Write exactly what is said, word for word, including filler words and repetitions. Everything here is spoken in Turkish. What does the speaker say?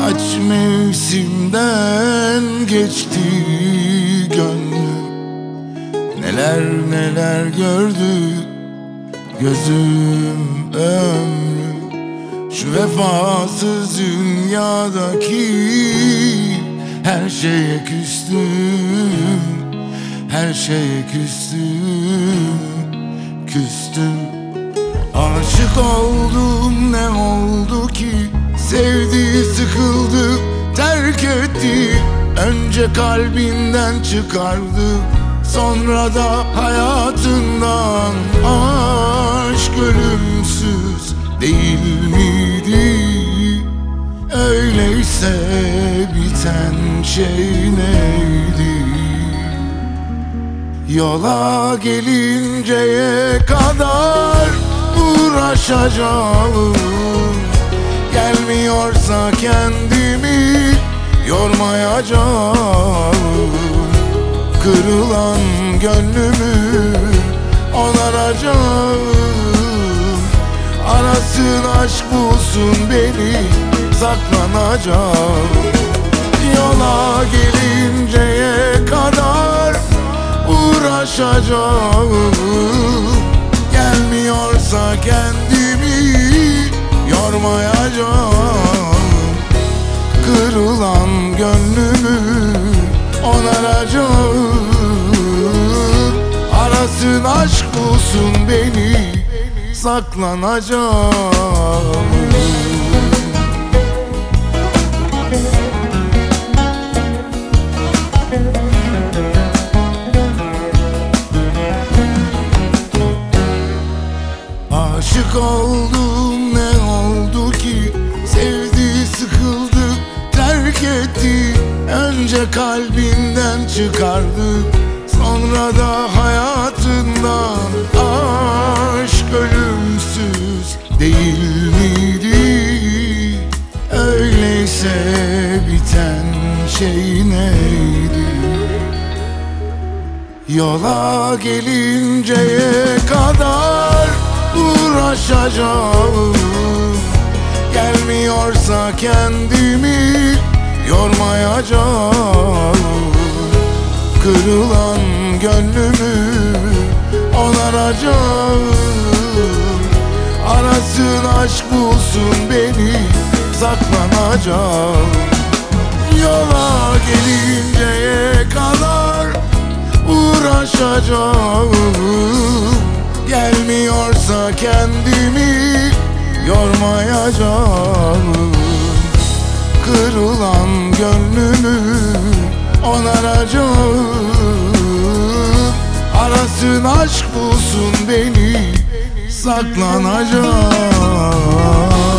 Kaç mevsimden geçti gönlüm, neler neler gördü gözüm ömrüm. Şu vefasız dünyadaki her şeye küstüm, her şeye küstüm, küstüm. Aşık oldum, ne oldu ki? Sevdi, sıkıldı, terk etti. Önce kalbinden çıkardı, sonra da hayatından. Aşk ölümsüz değil miydi? Öyleyse biten şey neydi? Yola gelinceye kadar uğraşacağım. Gelmiyorsa kendimi yormayacağım. Kırılan gönlümü onaracağım. Arasın aşk bulsun beni, saklanacağım. Yola gelinceye kadar uğraşacağım. Gelmiyorsa kendimi yormayacağım. Kırılan gönlümü onaracağım. Arasın aşk bulsun beni, saklanacağım. Aşık oldum, ne oldu ki? Sevdi, sıkıldı, terk etti. Önce kalbinden çıkardı, sonra da hayatından. Aşk ölümsüz değil miydi? Öyleyse biten şey neydi? Yola gelinceye kadar uğraşacağım. Gelmiyorsa kendimi yormayacağım. Kırılan gönlümü onaracağım. Arasın aşk bulsun beni, saklanacağım. Yola gelinceye kadar uğraşacağım. Gelmiyorsa kendimi yormayacağım. Kırılan gönlümü onaracağım. Arasın aşk bulsun beni, saklanacağım.